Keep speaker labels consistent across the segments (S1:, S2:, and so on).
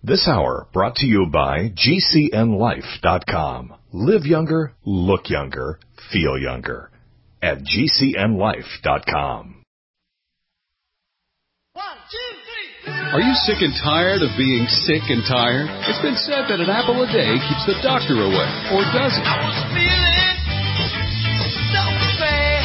S1: This hour brought to you by GCNLife.com. Live younger, look younger, feel younger at GCNLife.com.
S2: 1, 2, 3.
S3: Are you sick and tired of being sick and tired? It's been said that an apple a day keeps the doctor away, or does it?
S2: I was feeling so bad.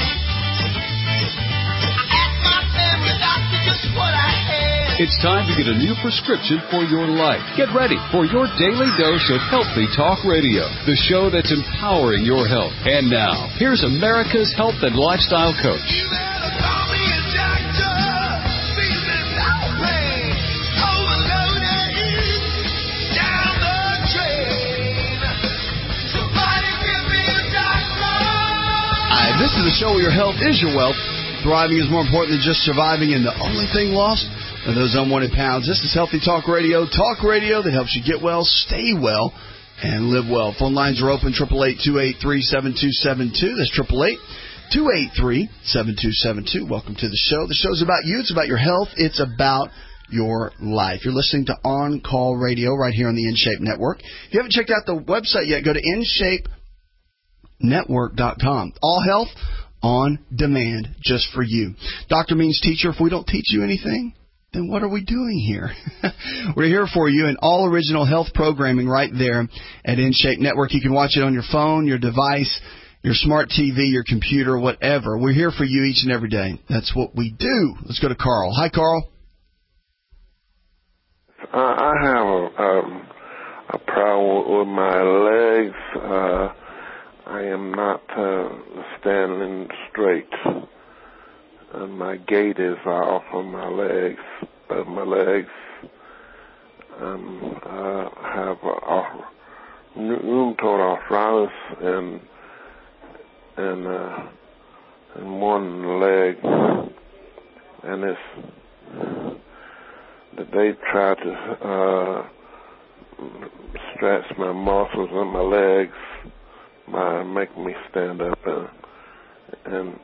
S2: I asked my family doctor just what I had.
S3: It's time to get a new prescription for your life. Get ready for your daily dose of Healthy Talk Radio, the show that's empowering your health. And now, here's America's health and lifestyle coach.
S2: You better call me a doctor. Feeling no pain. Overloaded. Down the drain. Somebody give me a doctor.
S4: This is a show where your health is your wealth. Thriving is more important than just surviving, and the only thing lost are those unwanted pounds. This is Healthy Talk Radio that helps you get well, stay well, and live well. Phone lines are open, 888-283-7272. That's 888-283-7272. Welcome to the show. The show's about you. It's about your health. It's about your life. You're listening to On Call Radio right here on the InShape Network. If you haven't checked out the website yet, go to InShapeNetwork.com. All health on demand just for you. Doctor means teacher. If we don't teach you anything, then what are we doing here? We're here for you in all original health programming right there at InShape Network. You can watch it on your phone, your device, your smart TV, your computer, whatever. We're here for you each and every day. That's what we do. Let's go to Carl. Hi, Carl.
S5: I have a problem with my legs. I am not standing straight. And my gait is off on my legs. Have rheumatoid arthritis and one leg, and it's they try to stretch my muscles in my legs, make me stand up and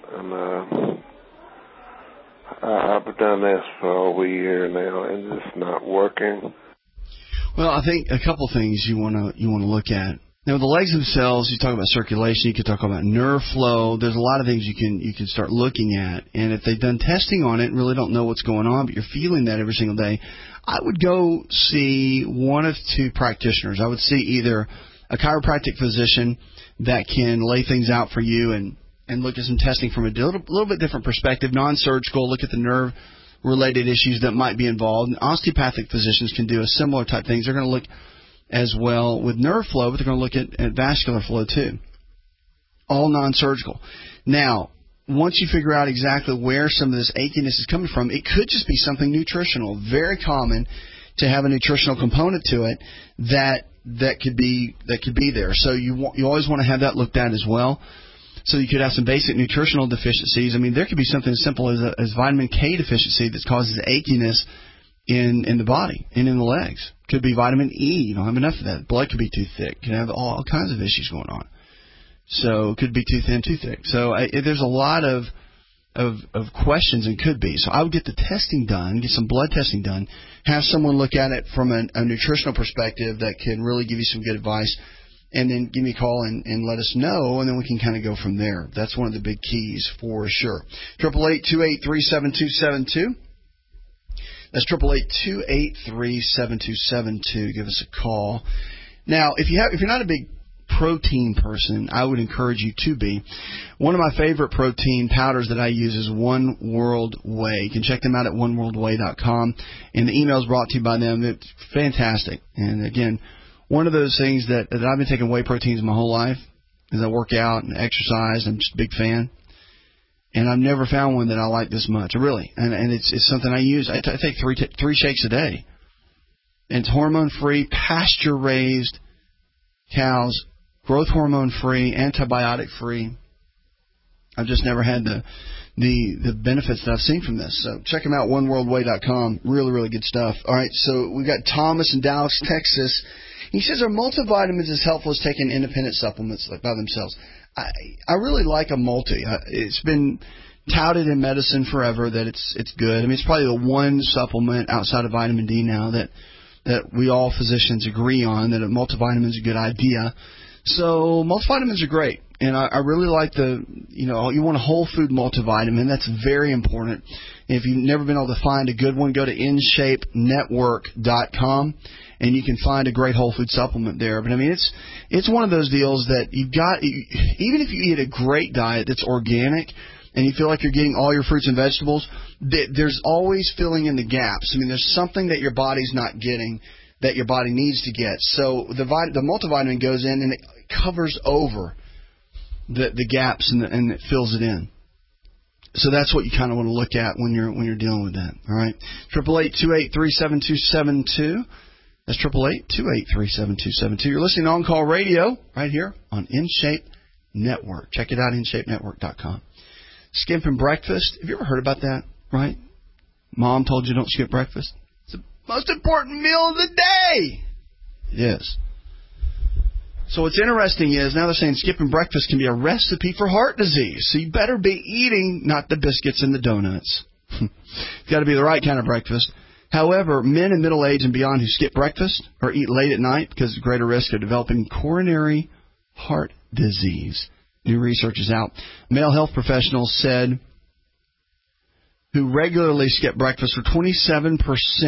S5: I've done this for over a year now, and it's not working.
S4: Well, I think a couple things you want to look at. Now, the legs themselves, you talk about circulation, you can talk about nerve flow. There's a lot of things you can start looking at. And if they've done testing on it and really don't know what's going on, but you're feeling that every single day, I would go see one of two practitioners. I would see either a chiropractic physician that can lay things out for you and look at some testing from a little bit different perspective, non-surgical, look at the nerve-related issues that might be involved. And osteopathic physicians can do a similar type things. They're going to look as well with nerve flow, but they're going to look at vascular flow too. All non-surgical. Now, once you figure out exactly where some of this achiness is coming from, it could just be something nutritional. Very common to have a nutritional component to it that could be there. So you always want to have that looked at as well. So you could have some basic nutritional deficiencies. I mean, there could be something as simple as vitamin K deficiency that causes achiness in the body and in the legs. Could be vitamin E. You don't have enough of that. Blood could be too thick. Could have all kinds of issues going on. So it could be too thin, too thick. So there's a lot of questions and could be. So I would get the testing done, get some blood testing done, have someone look at it from a nutritional perspective that can really give you some good advice. And then give me a call and let us know, and then we can kind of go from there. That's one of the big keys for sure. 888-283-7272. That's 888-283-7272. Give us a call. Now, if you're not a big protein person, I would encourage you to be. One of my favorite protein powders that I use is One World Whey. You can check them out at oneworldwhey.com, and the email is brought to you by them. It's fantastic. And again, one of those things that I've been taking whey proteins my whole life as I work out and exercise. I'm just a big fan. And I've never found one that I like this much, really. And it's something I use. I take three shakes a day. And it's hormone-free, pasture-raised cows, growth hormone-free, antibiotic-free. I've just never had the benefits that I've seen from this. So check them out, oneworldwhey.com. Really, really good stuff. All right, so we've got Thomas in Dallas, Texas. He says, are multivitamins as helpful as taking independent supplements by themselves? I really like a multi. It's been touted in medicine forever that it's good. I mean, it's probably the one supplement outside of vitamin D now that that we all physicians agree on, that a multivitamin is a good idea. So multivitamins are great. And I really like you want a whole food multivitamin. That's very important. If you've never been able to find a good one, go to InShapeNetwork.com, and you can find a great whole food supplement there. But, I mean, it's one of those deals that you've got, even if you eat a great diet that's organic and you feel like you're getting all your fruits and vegetables, there's always filling in the gaps. I mean, there's something that your body's not getting that your body needs to get. So the multivitamin goes in and it covers over the gaps and it fills it in. So that's what you kind of want to look at when you're dealing with that. All right, 888-283-7272. That's 888-283-7272. You're listening to On Call Radio right here on InShape Network. Check it out, InShapeNetwork.com. Skipping breakfast. Have you ever heard about that? Right? Mom told you don't skip breakfast. It's the most important meal of the day. It is. So what's interesting is now they're saying skipping breakfast can be a recipe for heart disease. So you better be eating not the biscuits and the donuts. It's got to be the right kind of breakfast. However, men in middle age and beyond who skip breakfast or eat late at night because of greater risk of developing coronary heart disease. New research is out. Male health professionals said who regularly skip breakfast were 27%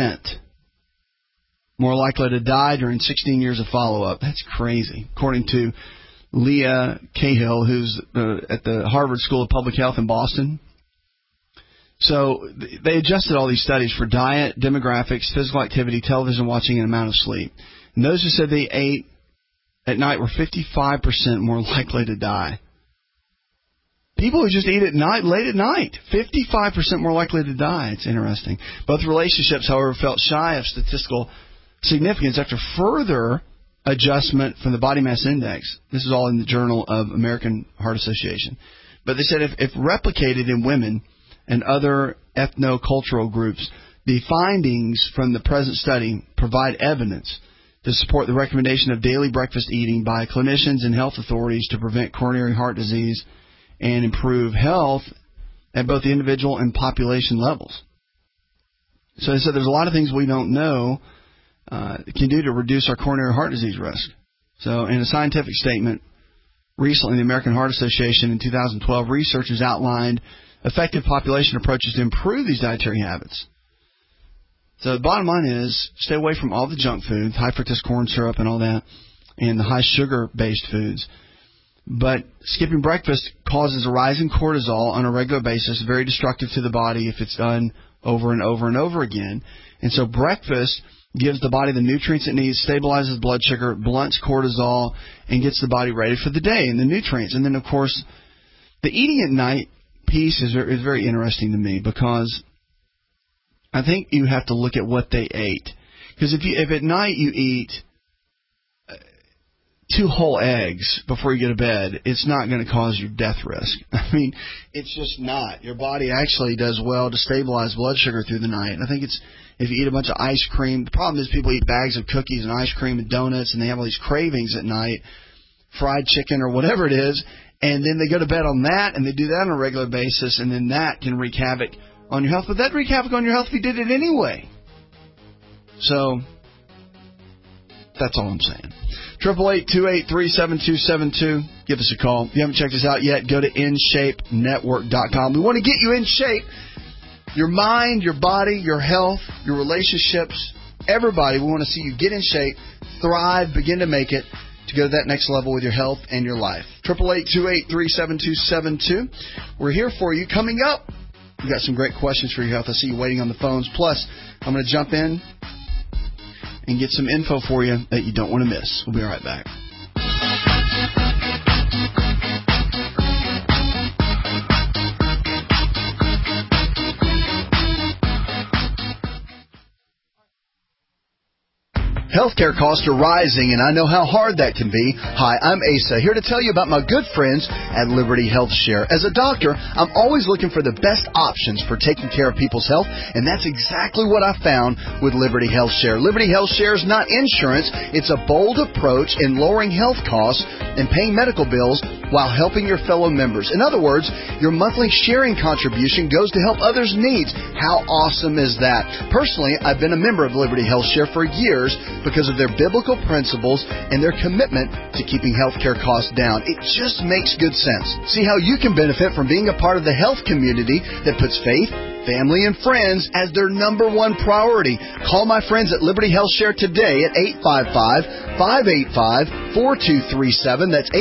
S4: more likely to die during 16 years of follow-up. That's crazy. According to Leah Cahill, who's at the Harvard School of Public Health in Boston. So they adjusted all these studies for diet, demographics, physical activity, television watching, and amount of sleep. And those who said they ate at night were 55% more likely to die. People who just eat at night, late at night, 55% more likely to die. It's interesting. Both relationships, however, felt shy of statistical significance after further adjustment from the body mass index. This is all in the Journal of American Heart Association. But they said if replicated in women and other ethno-cultural groups, the findings from the present study provide evidence to support the recommendation of daily breakfast eating by clinicians and health authorities to prevent coronary heart disease and improve health at both the individual and population levels. So they said there's a lot of things we don't know can do to reduce our coronary heart disease risk. So in a scientific statement recently, the American Heart Association in 2012, researchers outlined effective population approaches to improve these dietary habits. So the bottom line is stay away from all the junk food, high fructose corn syrup and all that, and the high sugar-based foods. But skipping breakfast causes a rise in cortisol on a regular basis, very destructive to the body if it's done over and over and over again. And so breakfast gives the body the nutrients it needs, stabilizes blood sugar, blunts cortisol, and gets the body ready for the day and the nutrients. And then, of course, the eating at night piece is very interesting to me because I think you have to look at what they ate. Because if at night you eat 2 whole eggs before you go to bed, it's not going to cause you death risk. I mean, it's just not. Your body actually does well to stabilize blood sugar through the night. And I think it's if you eat a bunch of ice cream. The problem is people eat bags of cookies and ice cream and donuts, and they have all these cravings at night, fried chicken or whatever it is, and then they go to bed on that, and they do that on a regular basis, and then that can wreak havoc on your health. But that'd wreak havoc on your health if you did it anyway. So that's all I'm saying. 888-283-7272. Give us a call. If you haven't checked us out yet, go to InShapeNetwork.com. We want to get you in shape. Your mind, your body, your health, your relationships, everybody. We want to see you get in shape, thrive, begin to make it to go to that next level with your health and your life. 888-283-7272. We're here for you. Coming up, we've got some great questions for your health. I see you waiting on the phones. Plus, I'm going to jump in and get some info for you that you don't want to miss. We'll be right back. Healthcare costs are rising, and I know how hard that can be. Hi, I'm Asa, here to tell you about my good friends at Liberty Health Share. As a doctor, I'm always looking for the best options for taking care of people's health, and that's exactly what I found with Liberty Health Share. Liberty Health Share is not insurance. It's a bold approach in lowering health costs and paying medical bills while helping your fellow members. In other words, your monthly sharing contribution goes to help others' needs. How awesome is that? Personally, I've been a member of Liberty Health Share for years because of their biblical principles and their commitment to keeping healthcare costs down. It just makes good sense. See how you can benefit from being a part of the health community that puts faith, family, and friends as their number one priority. Call my friends at Liberty Health Share today at 855-585-4237. That's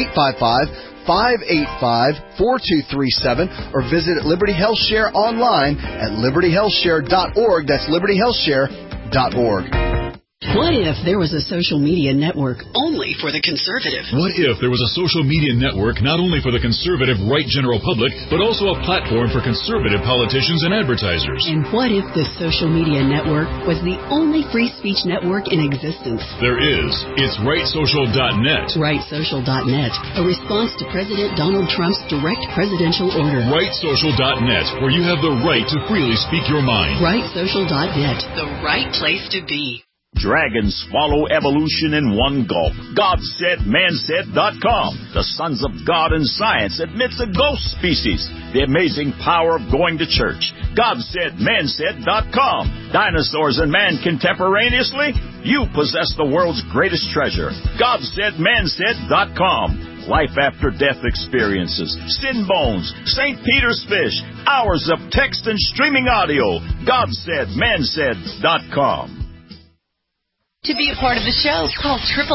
S4: 855-585-4237. Or visit Liberty Health Share online at libertyhealthshare.org. That's libertyhealthshare.org.
S6: What if there was a social media network only for the conservative?
S7: What if there was a social media network not only for the conservative right general public, but also a platform for conservative politicians and advertisers?
S6: And what if this social media network was the only free speech network in existence?
S7: There is. It's rightsocial.net.
S6: Rightsocial.net, a response to President Donald Trump's direct presidential order.
S7: Rightsocial.net, where you have the right to freely speak your mind.
S6: Rightsocial.net, the right place to be.
S8: Dragons swallow evolution in one gulp. GodSaidMansaid.com. The Sons of God in Science admits a ghost species. The amazing power of going to church. GodSaidMansaid.com. Dinosaurs and man contemporaneously? You possess the world's greatest treasure. GodSaidMansaid.com. Life after death experiences, sin bones, St. Peter's fish, hours of text and streaming audio. GodSaidMansaid.com.
S9: To be a part of the show, call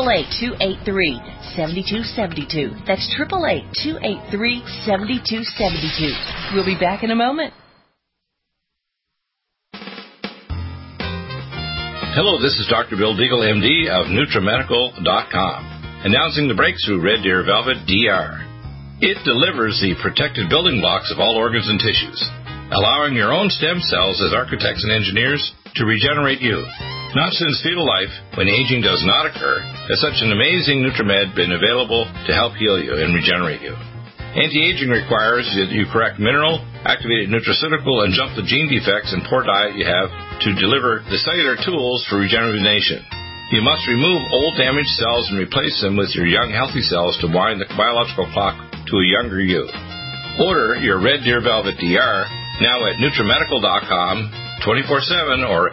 S9: 888-283-7272. That's 888-283-7272. We'll be back in a moment.
S10: Hello, this is Dr. Bill Deagle, MD of NutriMedical.com, announcing the breakthrough Red Deer Velvet DR. It delivers the protected building blocks of all organs and tissues, allowing your own stem cells as architects and engineers to regenerate you. Not since fetal life, when aging does not occur, has such an amazing NutriMed been available to help heal you and regenerate you. Anti-aging requires that you correct mineral, activated nutraceutical, and jump the gene defects and poor diet you have to deliver the cellular tools for rejuvenation. You must remove old damaged cells and replace them with your young healthy cells to wind the biological clock to a younger you. Order your Red Deer Velvet DR now at NutriMedical.com 24/7 or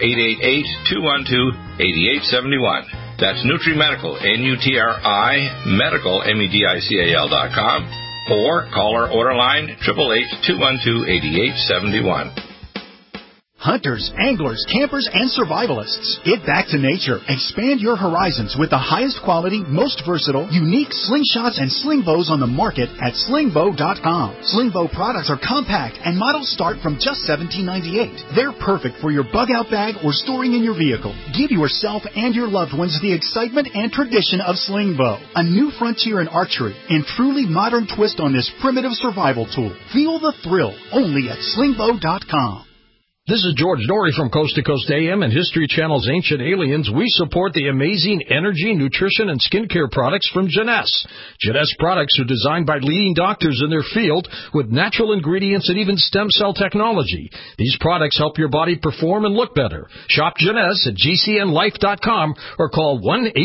S10: 888-212-8871. That's NutriMedical, N-U-T-R-I, Medical, MEDICAL.com, or call our order line 888-212-8871.
S11: Hunters, anglers, campers, and survivalists. Get back to nature. Expand your horizons with the highest quality, most versatile, unique slingshots and sling bows on the market at slingbow.com. Slingbow products are compact and models start from just $17.98. They're perfect for your bug-out bag or storing in your vehicle. Give yourself and your loved ones the excitement and tradition of Slingbow, a new frontier in archery and truly modern twist on this primitive survival tool. Feel the thrill only at slingbow.com.
S12: This is George Dory from Coast to Coast AM and History Channel's Ancient Aliens. We support the amazing energy, nutrition, and skincare products from Jeunesse. Jeunesse products are designed by leading doctors in their field with natural ingredients and even stem cell technology. These products help your body perform and look better. Shop Jeunesse at GCNlife.com or call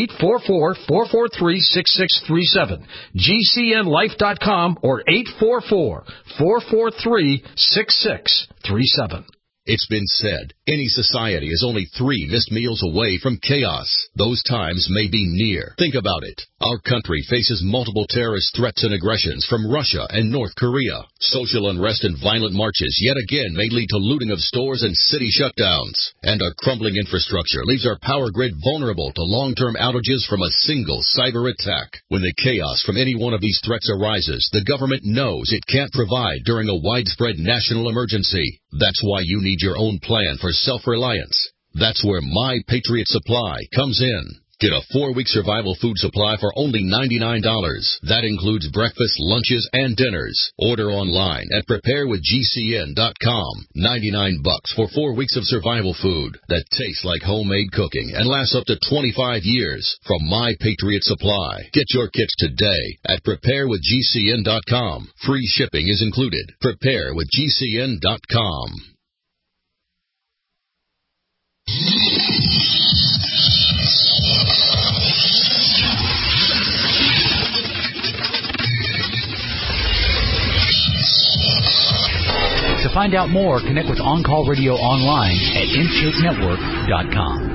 S12: 1-844-443-6637. GCNlife.com or 844-443-6637.
S13: It's been said, any society is only 3 missed meals away from chaos. Those times may be near. Think about it. Our country faces multiple terrorist threats and aggressions from Russia and North Korea. Social unrest and violent marches yet again may lead to looting of stores and city shutdowns. And our crumbling infrastructure leaves our power grid vulnerable to long-term outages from a single cyber attack. When the chaos from any one of these threats arises, the government knows it can't provide during a widespread national emergency. That's why you need your own plan for self-reliance. That's where My Patriot Supply comes in. Get a 4-week survival food supply for only $99. That includes breakfast, lunches, and dinners. Order online at preparewithgcn.com. $99 for 4 weeks of survival food that tastes like homemade cooking and lasts up to 25 years from My Patriot Supply. Get your kits today at preparewithgcn.com. Free shipping is included. Preparewithgcn.com.
S14: find out more, connect with On Call Radio online at InShapeNetwork.com.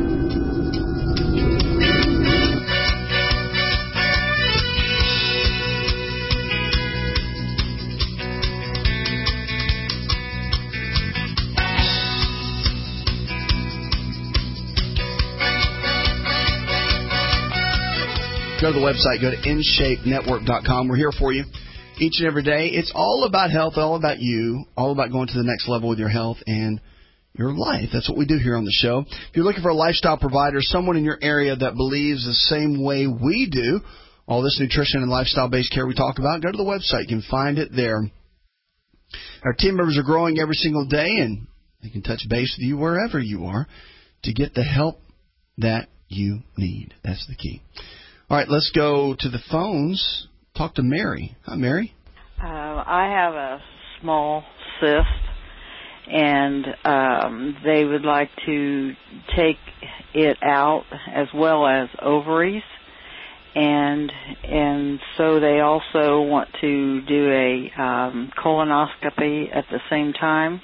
S4: Go to the website. Go to InShapeNetwork.com. We're here for you each and every day. It's all about health, all about you, all about going to the next level with your health and your life. That's what we do here on the show. If you're looking for a lifestyle provider, someone in your area that believes the same way we do, all this nutrition and lifestyle-based care we talk about, go to the website. You can find it there. Our team members are growing every single day, and they can touch base with you wherever you are to get the help that you need. That's the key. All right, let's go to the phones. Talk to Mary. Hi, Mary.
S15: I have a small cyst, and they would like to take it out as well as ovaries, and so they also want to do a colonoscopy at the same time.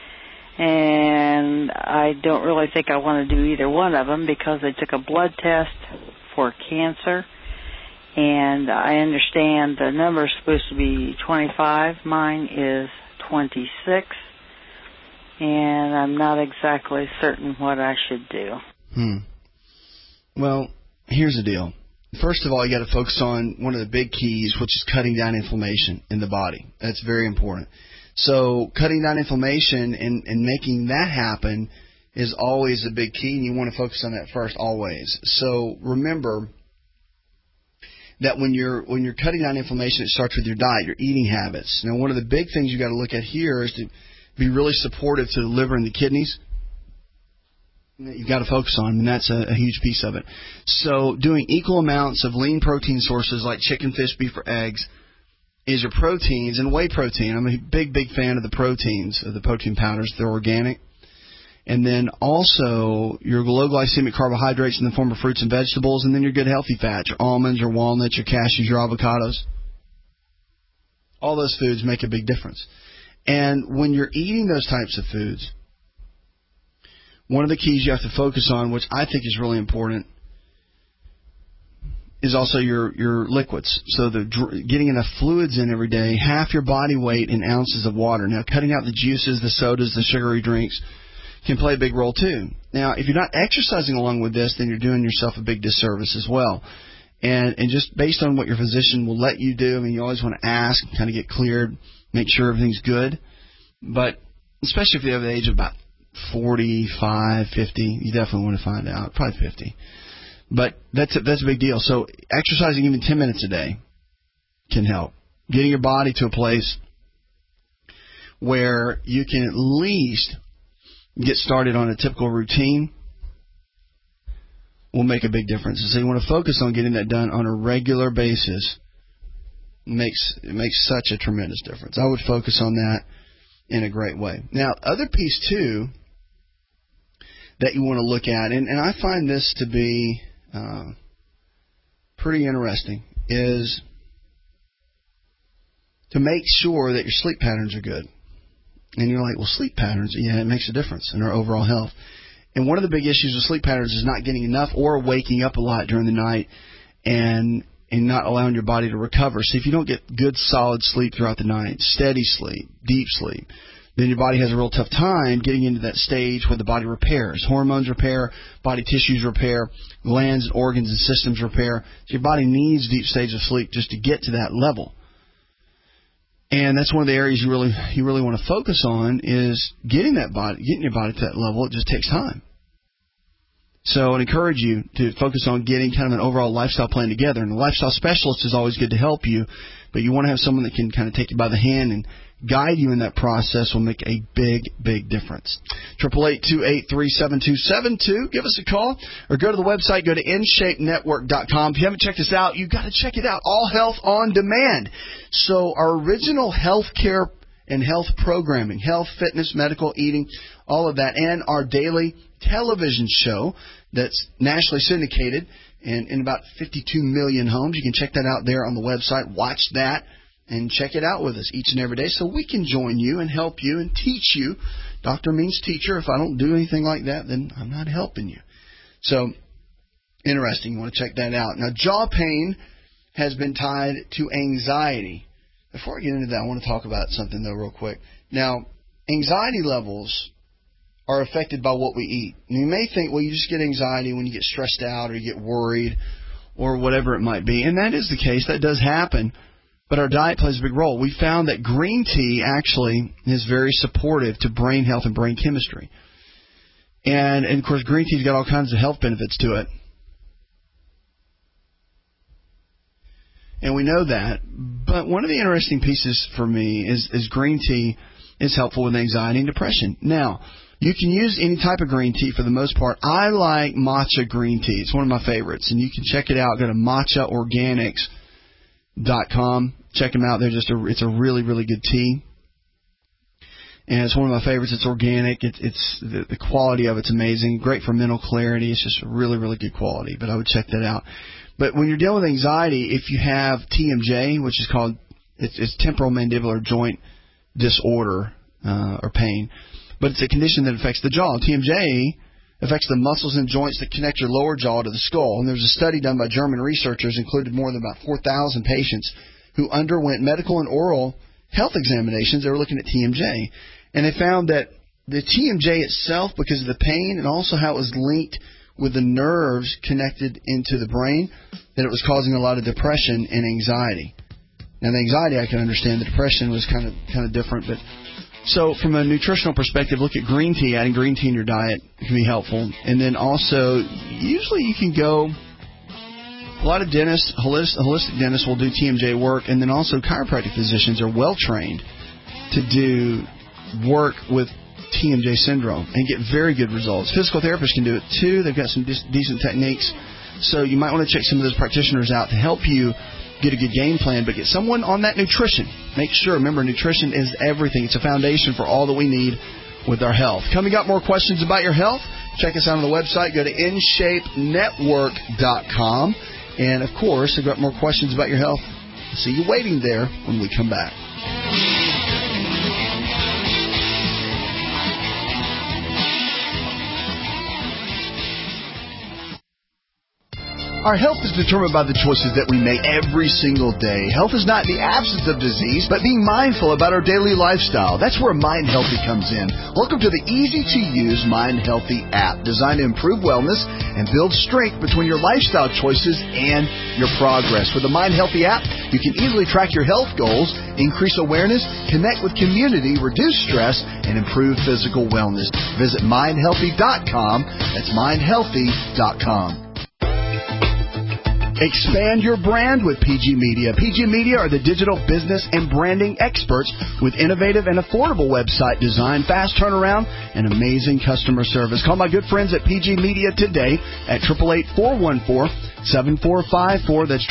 S15: And I don't really think I want to do either one of them because they took a blood test for cancer, and I understand the number is supposed to be 25. Mine is 26, and I'm not exactly certain what I should do.
S4: Well, here's the deal. First of all, you got to focus on one of the big keys, which is cutting down inflammation in the body. That's very important. So cutting down inflammation and making that happen is always a big key, and you want to focus on that first always. So remember that when you're cutting down inflammation, it starts with your diet, your eating habits. Now, one of the big things you got to look at here is to be really supportive to the liver and the kidneys. You've got to focus on, and that's a huge piece of it. So doing equal amounts of lean protein sources like chicken, fish, beef, or eggs is your proteins, and whey protein. I'm a big fan of the proteins, of the protein powders. They're organic. And then also your low glycemic carbohydrates in the form of fruits and vegetables, and then your good healthy fats, your almonds, your walnuts, your cashews, your avocados. All those foods make a big difference. And when you're eating those types of foods, one of the keys you have to focus on, which I think is really important, is also your liquids. So getting enough fluids in every day, half your body weight in ounces of water. Now, cutting out the juices, the sodas, the sugary drinks can play a big role too. Now, if you're not exercising along with this, then you're doing yourself a big disservice as well. And just based on what your physician will let you do, I mean, you always want to ask, kind of get cleared, make sure everything's good. But especially if you have the age of about 45, 50, you definitely want to find out, probably 50. But that's a big deal. So exercising even 10 minutes a day can help. Getting your body to a place where you can at least get started on a typical routine will make a big difference. And so you want to focus on getting that done on a regular basis. It makes such a tremendous difference. I would focus on that in a great way. Now, other piece, too, that you want to look at, and I find this to be pretty interesting, is to make sure that your sleep patterns are good. And you're like, well, sleep patterns, yeah, it makes a difference in our overall health. And one of the big issues with sleep patterns is not getting enough or waking up a lot during the night and not allowing your body to recover. So if you don't get good, solid sleep throughout the night, steady sleep, deep sleep, then your body has a real tough time getting into that stage where the body repairs. Hormones repair, body tissues repair, glands, organs, and systems repair. So your body needs deep stages of sleep just to get to that level. And that's one of the areas you really want to focus on is getting your body to that level. It just takes time. So I'd encourage you to focus on getting kind of an overall lifestyle plan together. And a lifestyle specialist is always good to help you, but you want to have someone that can kind of take you by the hand and guide you in that process will make a big, big difference. 888-283-7272. Give us a call or go to the website. Go to InShapeNetwork.com. If you haven't checked us out, you've got to check it out. All Health on Demand. So our original health care and health programming, health, fitness, medical, eating, all of that, and our daily television show that's nationally syndicated and in about 52 million homes. You can check that out there on the website. Watch that. and check it out with us each and every day so we can join you and help you and teach you. Doctor means teacher. If I don't do anything like that, then I'm not helping you. So, interesting. You want to check that out. Now, jaw pain has been tied to anxiety. Before I get into that, I want to talk about something, though, real quick. Now, anxiety levels are affected by what we eat. And you may think, well, you just get anxiety when you get stressed out or you get worried or whatever it might be. And that is the case. That does happen. But our diet plays a big role. We found that green tea actually is very supportive to brain health and brain chemistry. And of course, green tea's got all kinds of health benefits to it. And we know that. But one of the interesting pieces for me is green tea is helpful with anxiety and depression. Now, you can use any type of green tea for the most part. I like matcha green tea. It's one of my favorites. And you can check it out. Go to matchaorganics.com. Check them out. It's a really, really good tea. And it's one of my favorites. It's organic. It's the quality of it's amazing. Great for mental clarity. It's just really, really good quality. But I would check that out. But when you're dealing with anxiety, if you have TMJ, which is called it's temporal mandibular joint disorder or pain, but it's a condition that affects the jaw. TMJ affects the muscles and joints that connect your lower jaw to the skull. And there's a study done by German researchers, included more than about 4,000 patients who underwent medical and oral health examinations. They were looking at TMJ. And they found that the TMJ itself, because of the pain and also how it was linked with the nerves connected into the brain, that it was causing a lot of depression and anxiety. Now, the anxiety I can understand. The depression was kind of different. But so from a nutritional perspective, look at green tea. Adding green tea in your diet can be helpful. And then also, usually you can go... A lot of dentists, holistic dentists will do TMJ work, and then also chiropractic physicians are well-trained to do work with TMJ syndrome and get very good results. Physical therapists can do it too. They've got some decent techniques. So you might want to check some of those practitioners out to help you get a good game plan, but get someone on that nutrition. Make sure, remember, nutrition is everything. It's a foundation for all that we need with our health. Coming up, more questions about your health. Check us out on the website. Go to InShapeNetwork.com. And, of course, I've got more questions about your health. See you waiting there when we come back. Our health is determined by the choices that we make every single day. Health is not the absence of disease, but being mindful about our daily lifestyle. That's where Mind Healthy comes in. Welcome to the easy-to-use Mind Healthy app, designed to improve wellness and build strength between your lifestyle choices and your progress. With the Mind Healthy app, you can easily track your health goals, increase awareness, connect with community, reduce stress, and improve physical wellness. Visit mindhealthy.com. That's mindhealthy.com. Expand your brand with PG Media. PG Media are the digital business and branding experts with innovative and affordable website design, fast turnaround, and amazing customer service. Call my good friends at PG Media today at 888-414-7454. That's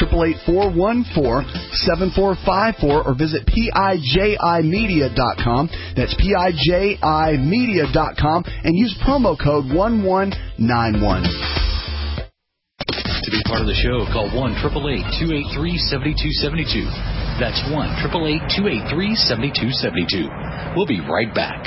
S4: 888-414-7454, or visit PIJImedia.com. That's PIJImedia.com, and use promo code 1191.
S14: To be part of the show, call 1-888-283-7272. That's 1-888-283-7272. We'll be right back.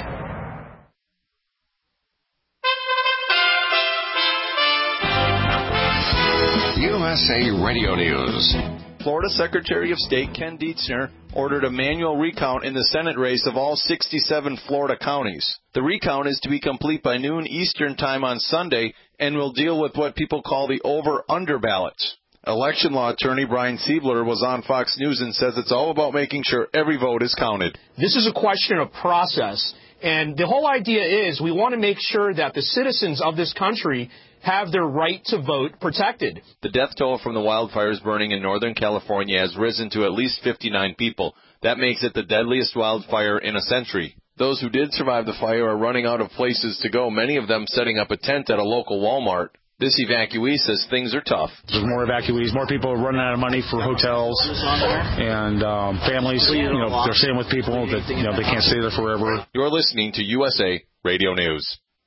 S16: USA Radio News.
S17: Florida Secretary of State Ken Dietzner ordered a manual recount in the Senate race of all 67 Florida counties. The recount is to be complete by noon Eastern Time on Sunday and will deal with what people call the over-under ballots. Election law attorney Brian Siebler was on Fox News and says it's all about making sure every vote is counted.
S18: This is a question of process, and the whole idea is we want to make sure that the citizens of this country have their right to vote protected.
S17: The death toll from the wildfires burning in Northern California has risen to at least 59 people. That makes it the deadliest wildfire in a century. Those who did survive the fire are running out of places to go, many of them setting up a tent at a local Walmart. This evacuee says things are tough.
S19: There's more evacuees, more people are running out of money for hotels, and families, they're staying with people that, they can't stay there forever.
S17: You're listening to USA Radio News.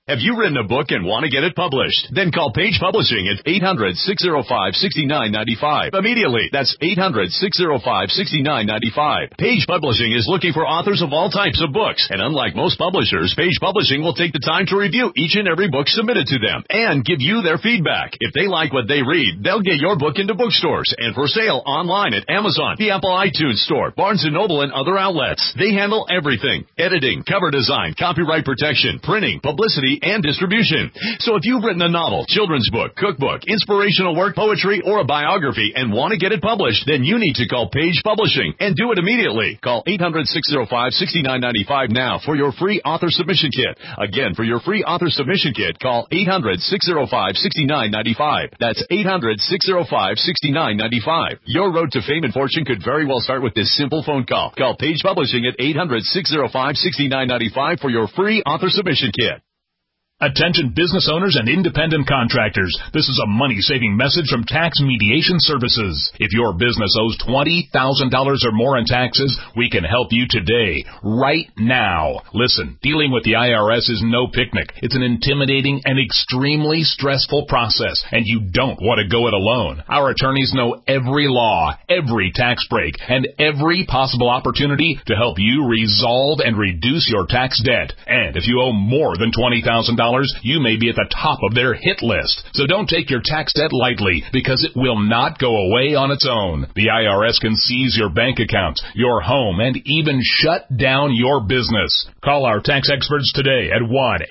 S7: Have you written a book and want to get it published? Then call Page Publishing at 800-605-6995. Immediately. That's 800-605-6995. Page Publishing is looking for authors of all types of books. And unlike most publishers, Page Publishing will take the time to review each and every book submitted to them and give you their feedback. If they like what they read, they'll get your book into bookstores and for sale online at Amazon, the Apple iTunes Store, Barnes & Noble, and other outlets. They handle everything: editing, cover design, copyright protection, printing, publicity, and distribution. So if you've written a novel, children's book, cookbook, inspirational work, poetry, or a biography and want to get it published, then you need to call Page Publishing and do it immediately. Call 800-605-6995 now for your free author submission kit. Again, for your free author submission kit, call 800-605-6995. That's 800-605-6995. Your road to fame and fortune could very well start with this simple phone call. Call Page Publishing at 800-605-6995 for your free author submission kit.
S20: Attention business owners and independent contractors. This is a money-saving message from Tax Mediation Services. If your business owes $20,000 or more in taxes, we can help you today, right now. Listen, dealing with the IRS is no picnic. It's an intimidating and extremely stressful process, and you don't want to go it alone. Our attorneys know every law, every tax break, and every possible opportunity to help you resolve and reduce your tax debt. And if you owe more than $20,000, you may be at the top of their hit list. So don't take your tax debt lightly, because it will not go away on its own. The IRS can seize your bank accounts, your home, and even shut down your business. Call our tax experts today at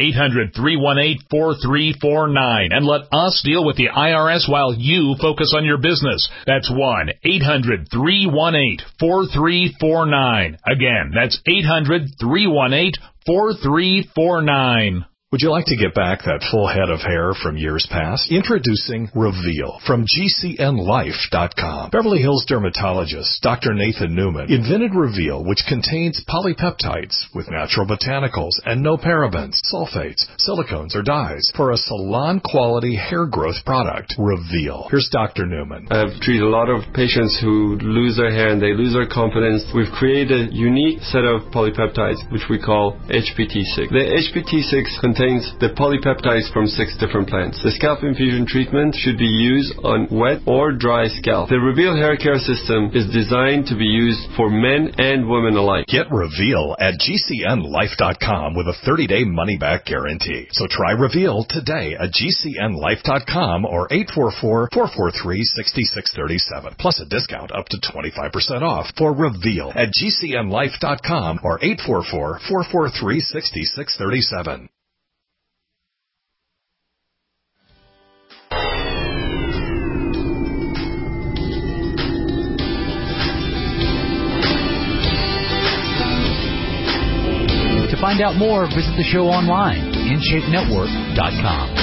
S20: 1-800-318-4349 and let us deal with the IRS while you focus on your business. That's 1-800-318-4349. Again, that's 800-318-4349.
S1: Would you like to get back that full head of hair from years past? Introducing Reveal from GCNLife.com. Beverly Hills dermatologist Dr. Nathan Newman invented Reveal, which contains polypeptides with natural botanicals and no parabens, sulfates, silicones, or dyes for a salon-quality hair growth product. Reveal. Here's Dr. Newman.
S21: I've treated a lot of patients who lose their hair and they lose their confidence. We've created a unique set of polypeptides, which we call HPT6. The HPT6 contains the polypeptides from 6 different plants. The scalp infusion treatment should be used on wet or dry scalp. The Reveal hair care system is designed to be used for men and women alike.
S1: Get Reveal at GCNLife.com with a 30-day money-back guarantee. So try Reveal today at GCNLife.com or 844-443-6637. Plus a discount up to 25% off for Reveal at GCNLife.com or 844-443-6637.
S14: To find out more, visit the show online, InShapeNetwork.com.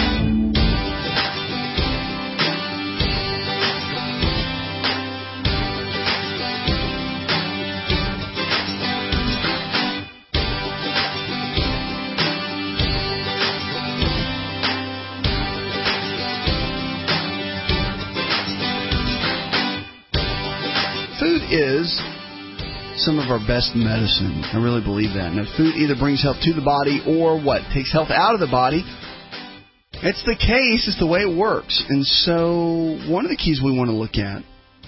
S4: Food is some of our best medicine. I really believe that. Now, food either brings health to the body or what? Takes health out of the body. It's the case. It's the way it works. And so one of the keys we want to look at,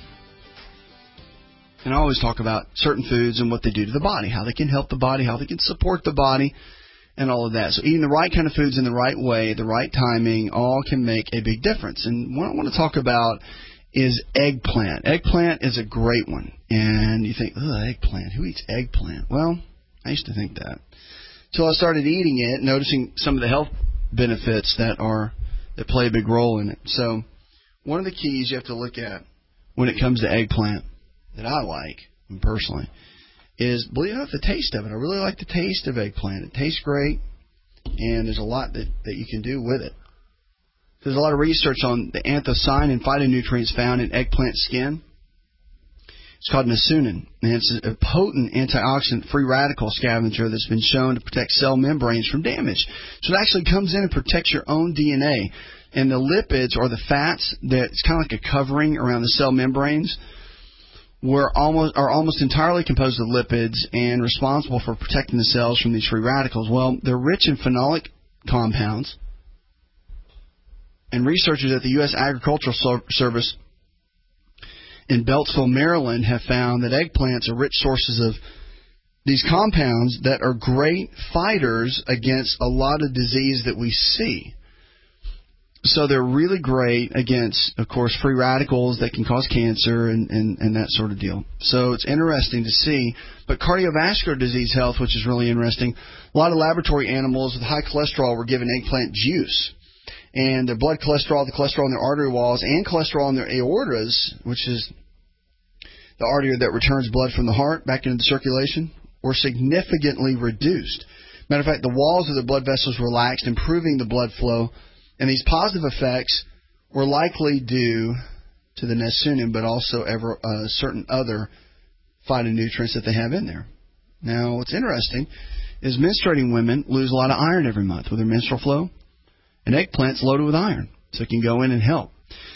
S4: and I always talk about certain foods and what they do to the body, how they can help the body, how they can support the body, and all of that. So eating the right kind of foods in the right way, the right timing, all can make a big difference. And what I want to talk about is eggplant. Eggplant is a great one. And you think, eggplant, who eats eggplant? Well, I used to think that. Until I started eating it, noticing some of the health benefits that play a big role in it. So one of the keys you have to look at when it comes to eggplant that I like, personally, is, believe it or not, the taste of it. I really like the taste of eggplant. It tastes great, and there's a lot that you can do with it. There's a lot of research on the anthocyanin phytonutrients found in eggplant skin. It's called nicsunin, and it's a potent antioxidant free radical scavenger that's been shown to protect cell membranes from damage. So it actually comes in and protects your own DNA. And the lipids, or the fats, that's kind of like a covering around the cell membranes, are almost entirely composed of lipids and responsible for protecting the cells from these free radicals. Well, they're rich in phenolic compounds. And researchers at the U.S. Agricultural Service in Beltsville, Maryland, have found that eggplants are rich sources of these compounds that are great fighters against a lot of disease that we see. So they're really great against, of course, free radicals that can cause cancer and that sort of deal. So it's interesting to see. But cardiovascular disease health, which is really interesting, a lot of laboratory animals with high cholesterol were given eggplant juice. And their blood cholesterol, the cholesterol in their artery walls, and cholesterol in their aortas, which is the artery that returns blood from the heart back into the circulation, were significantly reduced. Matter of fact, the walls of the blood vessels relaxed, improving the blood flow. And these positive effects were likely due to the Nesunium, but also certain other phytonutrients that they have in there. Now, what's interesting is menstruating women lose a lot of iron every month with their menstrual flow. And eggplant's loaded with iron, so it can go in and help.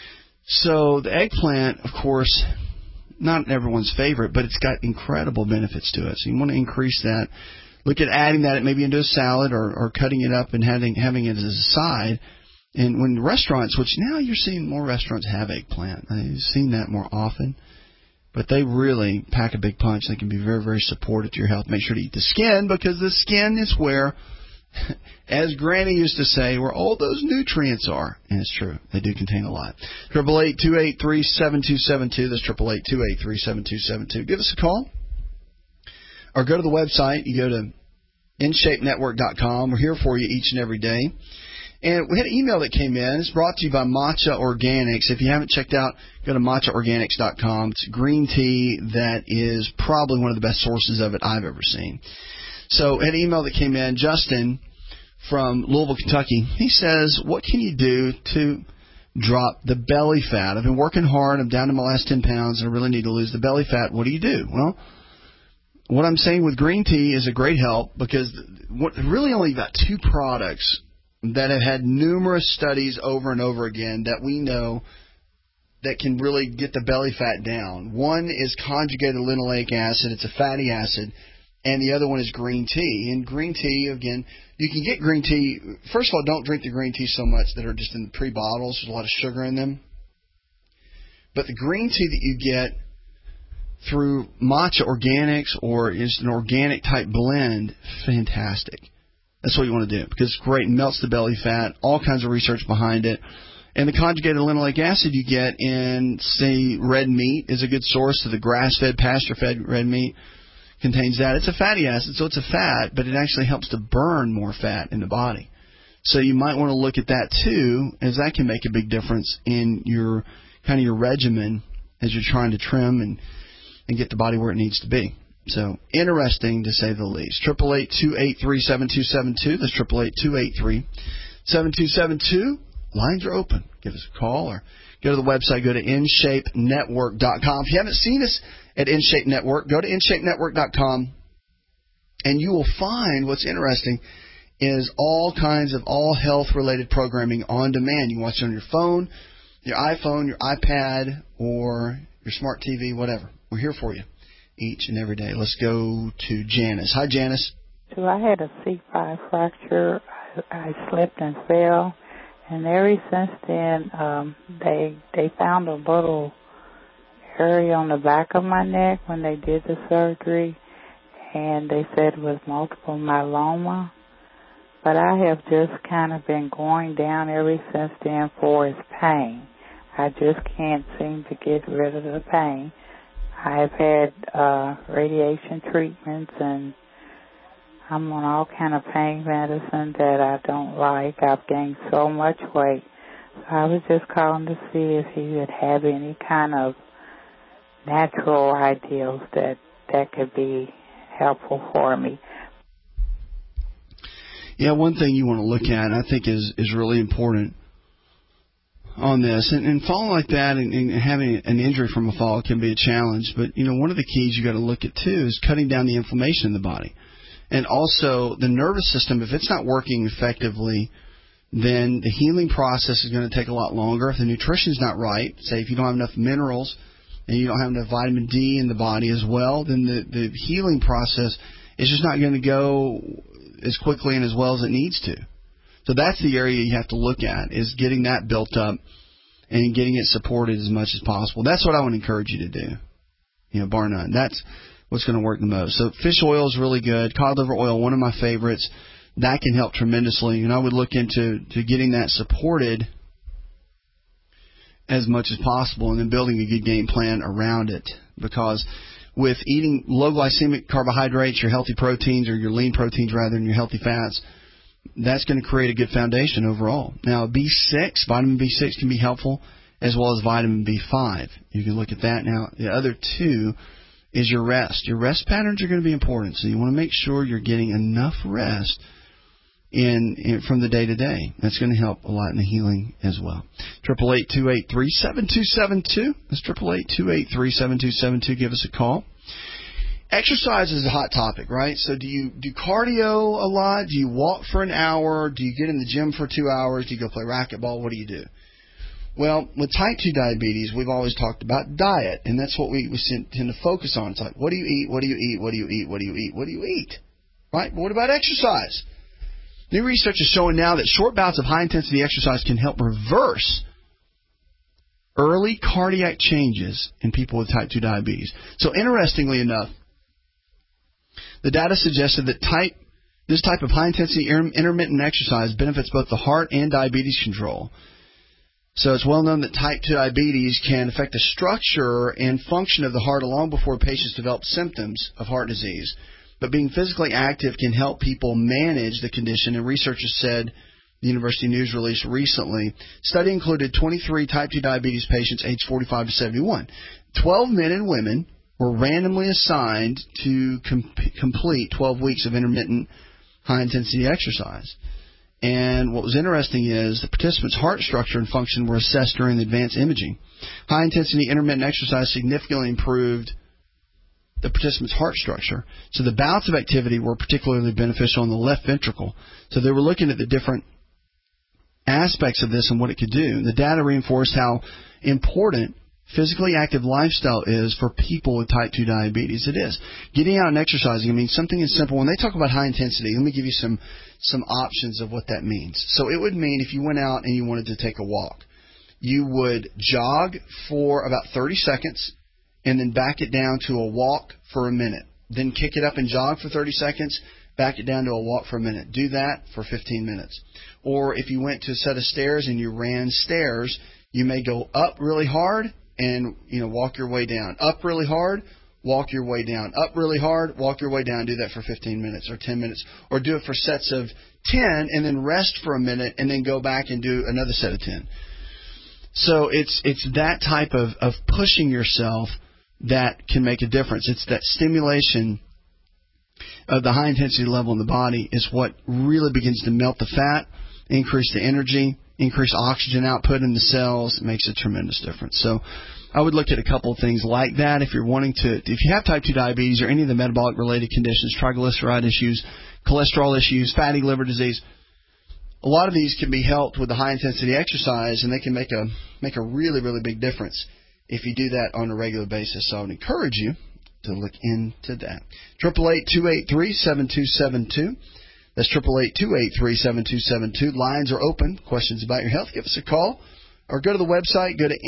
S4: So the eggplant, of course, not everyone's favorite, but it's got incredible benefits to it. So you want to increase that. Look at adding that maybe into a salad or cutting it up and having it as a side. And when restaurants, which now you're seeing more restaurants have eggplant. I've seen that more often. But they really pack a big punch. They can be very, very supportive to your health. Make sure to eat the skin, because the skin is where, as Granny used to say, where all those nutrients are. And it's true. They do contain a lot. 888-283-7272. That's 888-283-7272. Give us a call. Or go to the website. You go to InShapeNetwork.com. We're here for you each and every day. And we had an email that came in. It's brought to you by Matcha Organics. If you haven't checked out, go to matchaorganics.com. It's green tea that is probably one of the best sources of it I've ever seen. So, an email that came in, Justin from Louisville, Kentucky. He says, what can you do to drop the belly fat? I've been working hard. I'm down to my last 10 pounds, and I really need to lose the belly fat. What do you do? Well, what I'm saying with green tea is a great help, because really only got two products that have had numerous studies over and over again that we know that can really get the belly fat down. One is conjugated linoleic acid. It's a fatty acid. And the other one is green tea. And green tea, again, you can get green tea. First of all, don't drink the green tea so much that are just in the pre-bottles. There's a lot of sugar in them. But the green tea that you get through Matcha Organics or is an organic type blend, fantastic. That's what you want to do, because it's great. It melts the belly fat, all kinds of research behind it. And the conjugated linoleic acid you get in, say, red meat is a good source. So the grass-fed, pasture-fed red meat contains that. It's a fatty acid, so it's a fat, but it actually helps to burn more fat in the body. So you might want to look at that too, as that can make a big difference in your kind of your regimen as you're trying to trim and get the body where it needs to be. So, interesting to say the least. 888-283-7272. That's 888-283-7272. Lines are open. Give us a call or go to the website. Go to InShapeNetwork.com. If you haven't seen us at InShape Network, go to InShapeNetwork.com, and you will find what's interesting is all kinds of all health-related programming on demand. You can watch it on your phone, your iPhone, your iPad, or your smart TV, whatever. We're here for you each and every day. Let's go to Janice. Hi, Janice.
S3: So I had a C5 fracture. I slipped and fell, and ever since then, they found a little area on the back of my neck when they did the surgery, and they said it was multiple myeloma. But I have just kind of been going down ever since then for its pain. I just can't seem to get rid of the pain. I've had radiation treatments, and I'm on all kind of pain medicine that I don't like. I've gained so much weight. So I was just calling to see if you would have any kind of natural ideals that could be helpful for me.
S4: Yeah, one thing you want to look at, I think, is really important on this. And falling like that and having an injury from a fall can be a challenge. But, one of the keys you got to look at, too, is cutting down the inflammation in the body. And also the nervous system, if it's not working effectively, then the healing process is going to take a lot longer. If the nutrition's not right, say if you don't have enough minerals and you don't have enough vitamin D in the body as well, then the healing process is just not going to go as quickly and as well as it needs to. So that's the area you have to look at, is getting that built up and getting it supported as much as possible. That's what I would encourage you to do, bar none. That's what's going to work the most. So fish oil is really good. Cod liver oil, one of my favorites. That can help tremendously. And I would look into getting that supported as much as possible and then building a good game plan around it. Because with eating low glycemic carbohydrates, your healthy proteins, or your lean proteins rather than your healthy fats, that's going to create a good foundation overall. Now, B6, vitamin B6 can be helpful, as well as vitamin B5. You can look at that. Now, the other two is your rest. Your rest patterns are going to be important, so you want to make sure you're getting enough rest from the day to day. That's going to help a lot in the healing as well. 888-283-7272. That's 888-283-7272. Give us a call. Exercise is a hot topic, right? So do you do cardio a lot? Do you walk for an hour? Do you get in the gym for 2 hours? Do you go play racquetball? What do you do? Well, with type 2 diabetes, we've always talked about diet, and that's what we tend to focus on. It's like, what do you eat? What do you eat? What do you eat? What do you eat? What do you eat? Right? But what about exercise? New research is showing now that short bouts of high-intensity exercise can help reverse early cardiac changes in people with type 2 diabetes. So interestingly enough, the data suggested that this type of high-intensity intermittent exercise benefits both the heart and diabetes control. So it's well known that type 2 diabetes can affect the structure and function of the heart long before patients develop symptoms of heart disease. But being physically active can help people manage the condition, and researchers said, the University News released recently, study included 23 type 2 diabetes patients aged 45 to 71. 12 men and women were randomly assigned to complete 12 weeks of intermittent high-intensity exercise. And what was interesting is the participants' heart structure and function were assessed during the advanced imaging. High-intensity intermittent exercise significantly improved the participants' heart structure. So the bouts of activity were particularly beneficial in the left ventricle. So they were looking at the different aspects of this and what it could do. The data reinforced how important physically active lifestyle is for people with type 2 diabetes. It is. Getting out and exercising, something as simple. When they talk about high intensity, let me give you some options of what that means. So it would mean if you went out and you wanted to take a walk, you would jog for about 30 seconds and then back it down to a walk for a minute. Then kick it up and jog for 30 seconds, back it down to a walk for a minute. Do that for 15 minutes. Or if you went to a set of stairs and you ran stairs, you may go up really hard and walk your way down. Up really hard, walk your way down. Up really hard, walk your way down. Do that for 15 minutes or 10 minutes. Or do it for sets of 10 and then rest for a minute and then go back and do another set of 10. So it's that type of pushing yourself that can make a difference. It's that stimulation of the high intensity level in the body is what really begins to melt the fat, increase the energy, increase oxygen output in the cells. It makes a tremendous difference. So I would look at a couple of things like that. If you have type 2 diabetes or any of the metabolic related conditions, triglyceride issues, cholesterol issues, fatty liver disease, a lot of these can be helped with the high intensity exercise, and they can make a really, really big difference if you do that on a regular basis. So I would encourage you to look into that. 888-283-7272. That's 888-283-7272. Lines are open. Questions about your health, give us a call. Or go to the website. Go to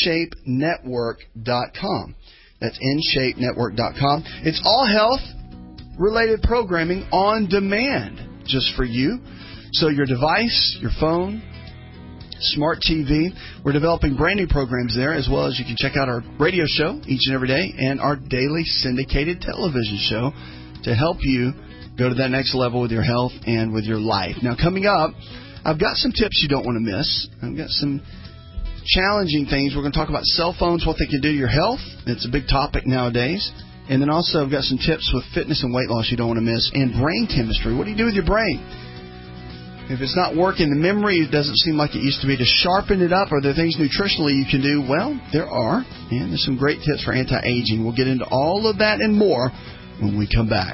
S4: InShapeNetwork.com. That's InShapeNetwork.com. It's all health-related programming on demand just for you. So your device, your phone, smart TV, we're developing brand new programs there, as well as you can check out our radio show each and every day and our daily syndicated television show to help you go to that next level with your health and with your life. Now, coming up, I've got some tips you don't want to miss. I've got some challenging things. We're going to talk about cell phones, what they can do to your health. It's a big topic nowadays. And then also I've got some tips with fitness and weight loss you don't want to miss, and brain chemistry. What do you do with your brain? If it's not working, the memory doesn't seem like it used to be, to sharpen it up. Are there things nutritionally you can do? Well, there are. And there's some great tips for anti-aging. We'll get into all of that and more when we come back.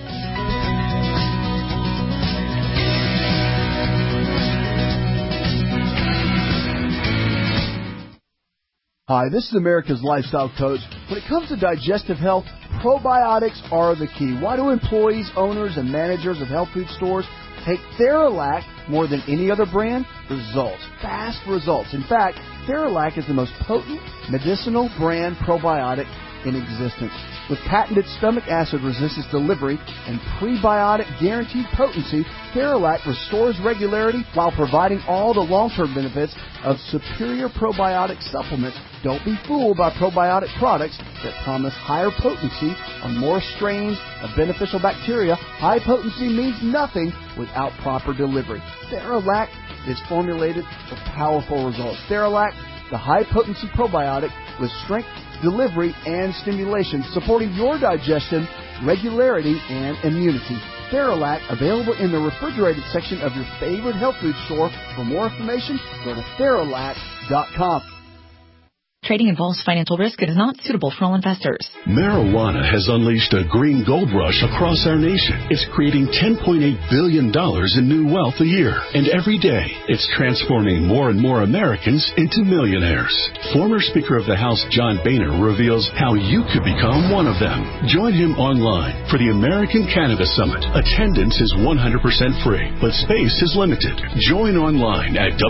S2: Hi, this is America's Lifestyle Coach. When it comes to digestive health, probiotics are the key. Why do employees, owners, and managers of health food stores take Theralac more than any other brand? Results. Fast results. In fact, Theralac is the most potent medicinal brand probiotic in existence. With patented stomach acid resistance delivery and prebiotic guaranteed potency, Theralac restores regularity while providing all the long-term benefits of superior probiotic supplements. Don't be fooled by probiotic products that promise higher potency on more strains of beneficial bacteria. High potency means nothing without proper delivery. Theralac is formulated for powerful results. Theralac, the high-potency probiotic with strength, delivery, and stimulation, supporting your digestion, regularity, and immunity. Theralac, available in the refrigerated section of your favorite health food store. For more information, go to Theralac.com.
S5: Trading involves financial risk. It is not suitable for all investors.
S22: Marijuana has unleashed a green gold rush across our nation. It's creating $10.8 billion in new wealth a year. And every day, it's transforming more and more Americans into millionaires. Former Speaker of the House John Boehner reveals how you could become one of them. Join him online for the American Cannabis Summit. Attendance is 100% free, but space is limited. Join online at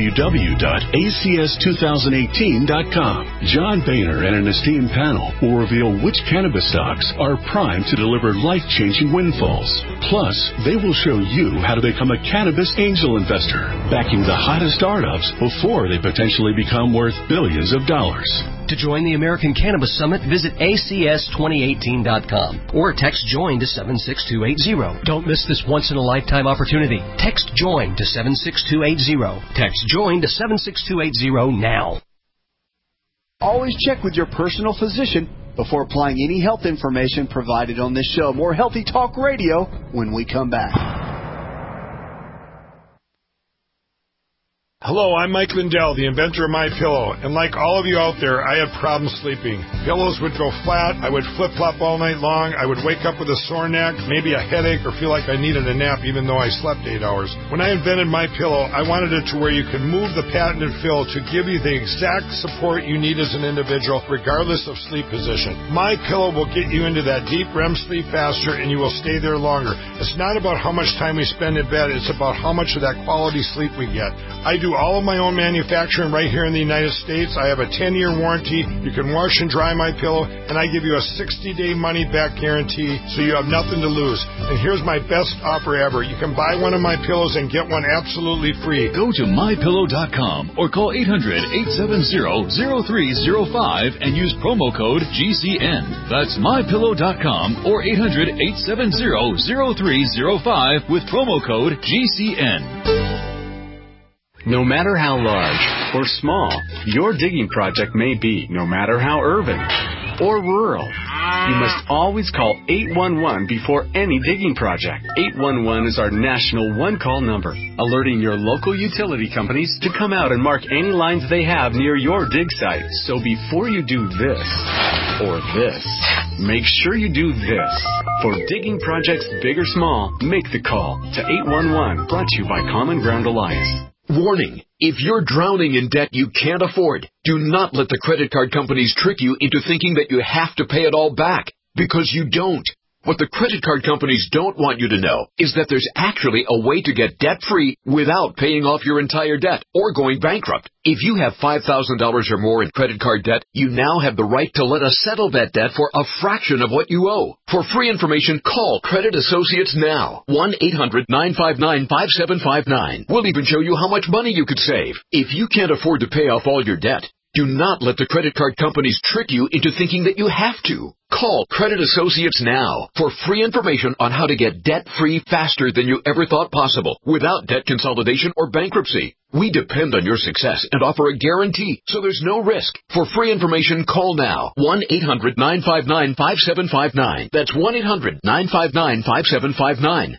S22: www.acs2018.com. John Boehner and an esteemed panel will reveal which cannabis stocks are primed to deliver life-changing windfalls. Plus, they will show you how to become a cannabis angel investor, backing the hottest startups before they potentially become worth billions of dollars.
S23: To join the American Cannabis Summit, visit acs2018.com or text JOIN to 76280. Don't miss this once-in-a-lifetime opportunity. Text JOIN to 76280. Text JOIN to 76280 now.
S2: Always check with your personal physician before applying any health information provided on this show. More Healthy Talk Radio when we come back.
S24: Hello, I'm Mike Lindell, the inventor of MyPillow, and like all of you out there, I had problems sleeping. Pillows would go flat, I would flip-flop all night long, I would wake up with a sore neck, maybe a headache, or feel like I needed a nap even though I slept 8 hours. When I invented MyPillow, I wanted it to where you could move the patented fill to give you the exact support you need as an individual, regardless of sleep position. MyPillow will get you into that deep REM sleep faster, and you will stay there longer. It's not about how much time we spend in bed, it's about how much of that quality sleep we get. I do all of my own manufacturing right here in the United States. I have a 10-year warranty. You can wash and dry my pillow, and I give you a 60-day money-back guarantee, so you have nothing to lose. And here's my best offer ever. You can buy one of my pillows and get one absolutely free.
S25: Go to mypillow.com or call 800-870-0305 and use promo code GCN. That's mypillow.com or 800-870-0305 with promo code GCN.
S26: No matter how large or small your digging project may be, no matter how urban or rural, you must always call 811 before any digging project. 811 is our national one-call number, alerting your local utility companies to come out and mark any lines they have near your dig site. So before you do this or this, make sure you do this. For digging projects big or small, make the call to 811, brought to you by Common Ground Alliance.
S27: Warning, if you're drowning in debt you can't afford, do not let the credit card companies trick you into thinking that you have to pay it all back, because you don't. What the credit card companies don't want you to know is that there's actually a way to get debt-free without paying off your entire debt or going bankrupt. If you have $5,000 or more in credit card debt, you now have the right to let us settle that debt for a fraction of what you owe. For free information, call Credit Associates now. 1-800-959-5759. We'll even show you how much money you could save. If you can't afford to pay off all your debt, do not let the credit card companies trick you into thinking that you have to. Call Credit Associates now for free information on how to get debt-free faster than you ever thought possible without debt consolidation or bankruptcy. We depend on your success and offer a guarantee, so there's no risk. For free information, call now. 1-800-959-5759. That's 1-800-959-5759.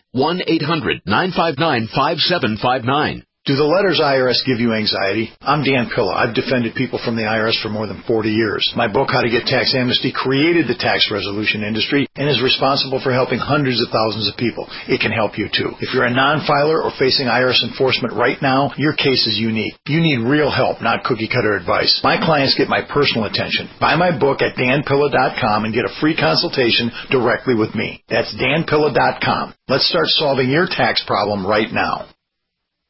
S27: 1-800-959-5759.
S28: Do the letters IRS give you anxiety? I'm Dan Pilla. I've defended people from the IRS for more than 40 years. My book, How to Get Tax Amnesty, created the tax resolution industry and is responsible for helping hundreds of thousands of people. It can help you too. If you're a non-filer or facing IRS enforcement right now, your case is unique. You need real help, not cookie-cutter advice. My clients get my personal attention. Buy my book at danpilla.com and get a free consultation directly with me. That's danpilla.com. Let's start solving your tax problem right now.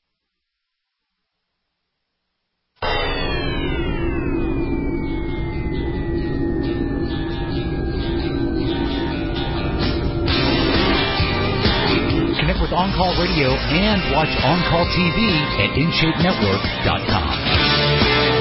S14: On-Call Radio and watch On-Call TV at InShapeNetwork.com.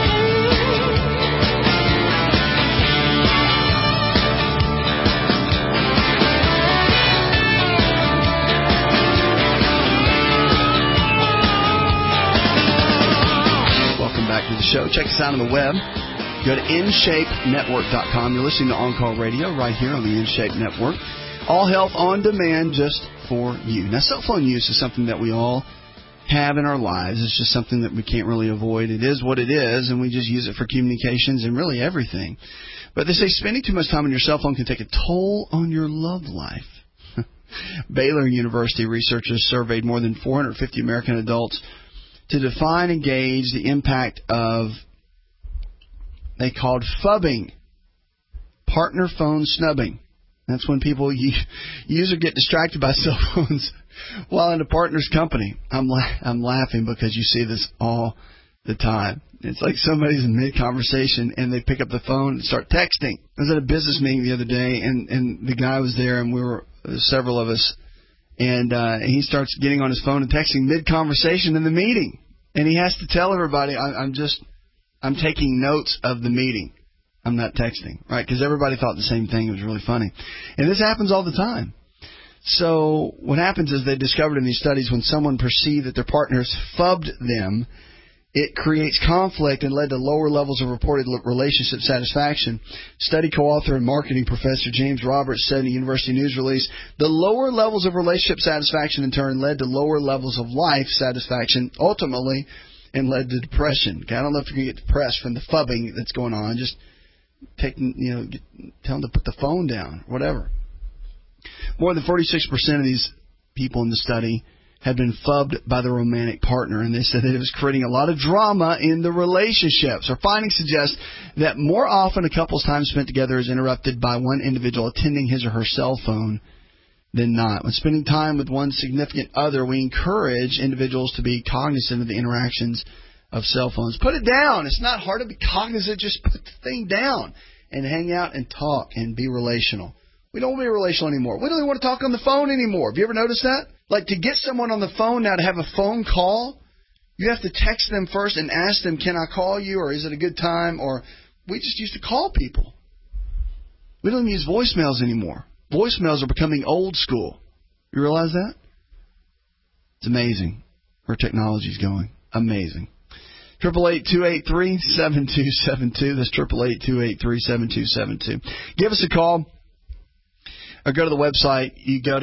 S4: Back to the show. Check us out on the web. Go to InShapeNetwork.com. You're listening to On-Call Radio right here on the InShape Network. All health on demand just for you. Now, cell phone use is something that we all have in our lives. It's just something that we can't really avoid. It is what it is, and we just use it for communications and really everything. But they say spending too much time on your cell phone can take a toll on your love life. Baylor University researchers surveyed more than 450 American adults to define and gauge the impact of, they called phubbing, partner phone snubbing. That's when people use or get distracted by cell phones while in a partner's company. I'm laughing because you see this all the time. It's like somebody's in mid-conversation and they pick up the phone and start texting. I was at a business meeting the other day and the guy was there and several of us. And he starts getting on his phone and texting mid-conversation in the meeting. And he has to tell everybody, I'm taking notes of the meeting. I'm not texting, right? Because everybody thought the same thing. It was really funny. And this happens all the time. So what happens is they discovered in these studies when someone perceived that their partners phubbed them, it creates conflict and led to lower levels of reported relationship satisfaction. Study co-author and marketing professor James Roberts said in a University News release, the lower levels of relationship satisfaction in turn led to lower levels of life satisfaction, ultimately, and led to depression. Okay, I don't know if you're going to get depressed from the phubbing that's going on. Just tell them to put the phone down, whatever. More than 46% of these people in the study had been phubbed by the romantic partner, and they said that it was creating a lot of drama in the relationships. Our findings suggest that more often a couple's time spent together is interrupted by one individual attending his or her cell phone than not. When spending time with one significant other, we encourage individuals to be cognizant of the interactions of cell phones. Put it down. It's not hard to be cognizant. Just put the thing down and hang out and talk and be relational. We don't want to be relational anymore. We don't even want to talk on the phone anymore. Have you ever noticed that? Like, to get someone on the phone now, to have a phone call, you have to text them first and ask them, can I call you, or is it a good time? Or we just used to call people. We don't even use voicemails anymore. Voicemails are becoming old school. You realize that? It's amazing where technology is going. Amazing. 888-283-7272. That's 888-283-7272. Give us a call. Or go to the website. You go to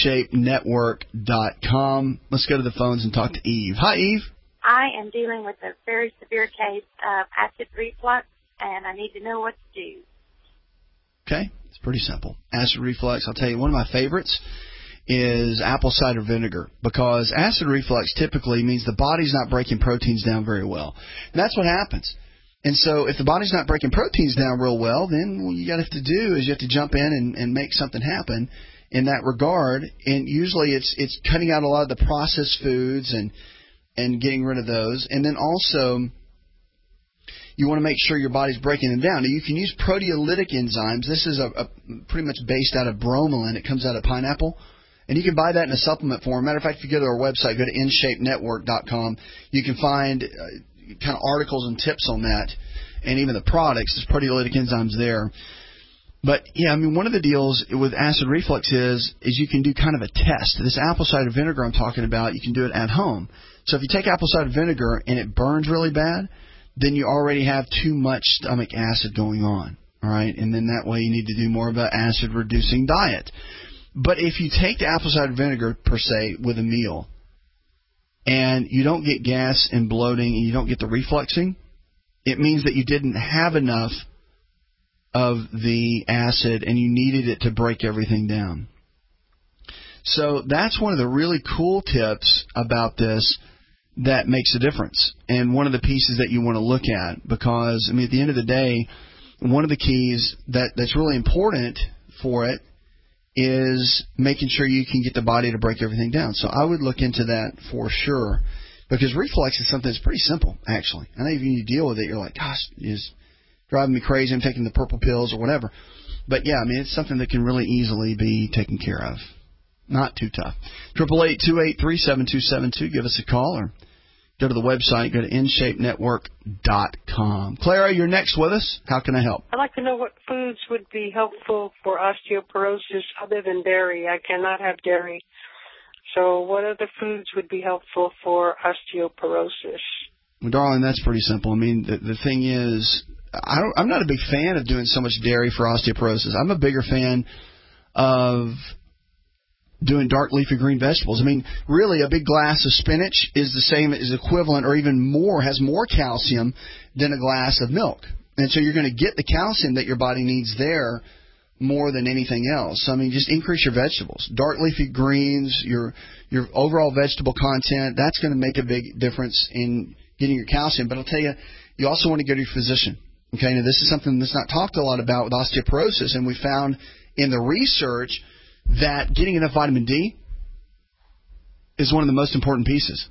S4: InShapeNetwork.com. Let's go to the phones and talk to Eve. Hi, Eve.
S6: I am dealing with a very severe case of acid reflux, and I need to know what to do.
S4: Okay. It's pretty simple. Acid reflux, I'll tell you, one of my favorites is apple cider vinegar, because acid reflux typically means the body's not breaking proteins down very well. And that's what happens. And so if the body's not breaking proteins down real well, then what you have to do is you have to jump in and make something happen in that regard. And usually it's cutting out a lot of the processed foods and getting rid of those. And then also you want to make sure your body's breaking them down. Now, you can use proteolytic enzymes. This is a pretty much based out of bromelain. It comes out of pineapple. And you can buy that in a supplement form. Matter of fact, if you go to our website, go to InShapeNetwork.com, you can find kind of articles and tips on that, and even the products. There's proteolytic enzymes there. But yeah, I mean, one of the deals with acid reflux is you can do kind of a test. This apple cider vinegar I'm talking about, you can do it at home. So if you take apple cider vinegar and it burns really bad, then you already have too much stomach acid going on. All right, and then that way you need to do more of an acid reducing diet. But if you take the apple cider vinegar per se with a meal, and you don't get gas and bloating and you don't get the refluxing, it means that you didn't have enough of the acid and you needed it to break everything down. So that's one of the really cool tips about this that makes a difference, and one of the pieces that you want to look at, because, I mean, at the end of the day, one of the keys that's really important for it is making sure you can get the body to break everything down. So I would look into that for sure, because reflux is something that's pretty simple, actually. I know if you deal with it, you're like, gosh, it's driving me crazy. I'm taking the purple pills or whatever. But, yeah, I mean, it's something that can really easily be taken care of. Not too tough. 888-283-7272. Give us a call or go to the website. Go to InShapeNetwork.com. Clara, you're next with us. How can I help?
S8: I'd like to know what foods would be helpful for osteoporosis other than dairy. I cannot have dairy. So what other foods would be helpful for osteoporosis?
S4: Well, darling, that's pretty simple. I mean, the thing is, I'm not a big fan of doing so much dairy for osteoporosis. I'm a bigger fan of doing dark leafy green vegetables. I mean, really, a big glass of spinach is the same, is equivalent or even more, has more calcium than a glass of milk. And so you're going to get the calcium that your body needs there more than anything else. So, I mean, just increase your vegetables. Dark leafy greens, your overall vegetable content, that's going to make a big difference in getting your calcium. But I'll tell you, you also want to go to your physician. Okay, now this is something that's not talked a lot about with osteoporosis, and we found in the research that getting enough vitamin D is one of the most important pieces.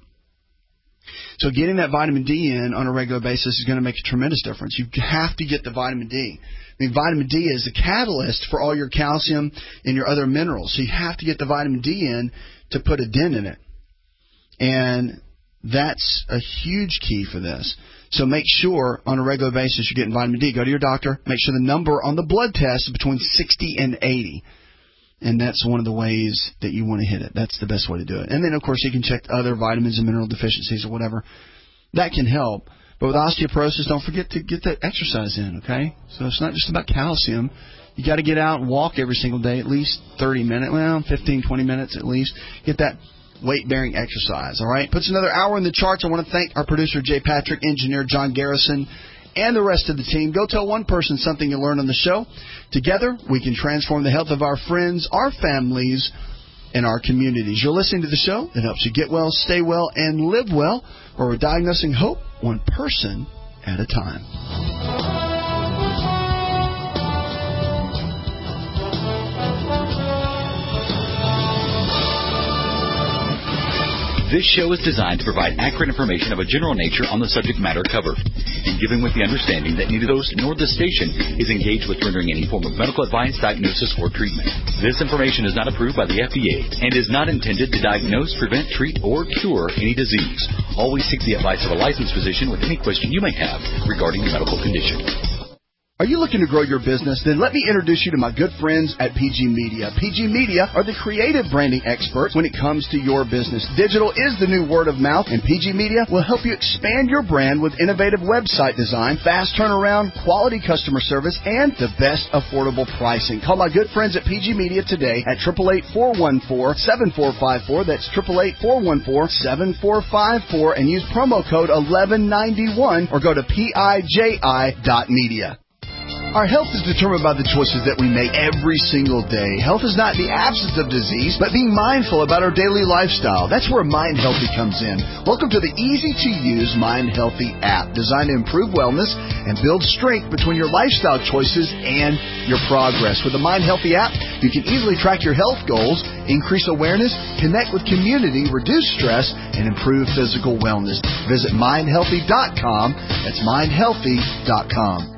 S4: So getting that vitamin D in on a regular basis is going to make a tremendous difference. You have to get the vitamin D. I mean, vitamin D is a catalyst for all your calcium and your other minerals. So you have to get the vitamin D in to put a dent in it. And that's a huge key for this. So make sure on a regular basis you're getting vitamin D. Go to your doctor. Make sure the number on the blood test is between 60 and 80. And that's one of the ways that you want to hit it. That's the best way to do it. And then, of course, you can check other vitamins and mineral deficiencies or whatever. That can help. But with osteoporosis, don't forget to get that exercise in, okay? So it's not just about calcium. You got to get out and walk every single day, at least 30 minutes, 15, 20 minutes at least. Get that weight-bearing exercise, all right? Puts another hour in the charts. I want to thank our producer, Jay Patrick, engineer John Garrison, and the rest of the team. Go tell one person something you learned on the show. Together, we can transform the health of our friends, our families, and our communities. You're listening to the show that helps you get well, stay well, and live well, where we're diagnosing hope one person at a time.
S9: This show is designed to provide accurate information of a general nature on the subject matter covered, and given with the understanding that neither the host nor the station is engaged with rendering any form of medical advice, diagnosis, or treatment. This information is not approved by the FDA and is not intended to diagnose, prevent, treat, or cure any disease. Always seek the advice of a licensed physician with any question you may have regarding your medical condition.
S4: Are you looking to grow your business? Then let me introduce you to my good friends at PG Media. PG Media are the creative branding experts when it comes to your business. Digital is the new word of mouth, and PG Media will help you expand your brand with innovative website design, fast turnaround, quality customer service, and the best affordable pricing. Call my good friends at PG Media today at 888-414-7454. That's 888-414-7454, and use promo code 1191 or go to PIJI.media. Our health is determined by the choices that we make every single day. Health is not the absence of disease, but being mindful about our daily lifestyle. That's where Mind Healthy comes in. Welcome to the easy-to-use Mind Healthy app, designed to improve wellness and build strength between your lifestyle choices and your progress. With the Mind Healthy app, you can easily track your health goals, increase awareness, connect with community, reduce stress, and improve physical wellness. Visit mindhealthy.com. That's mindhealthy.com.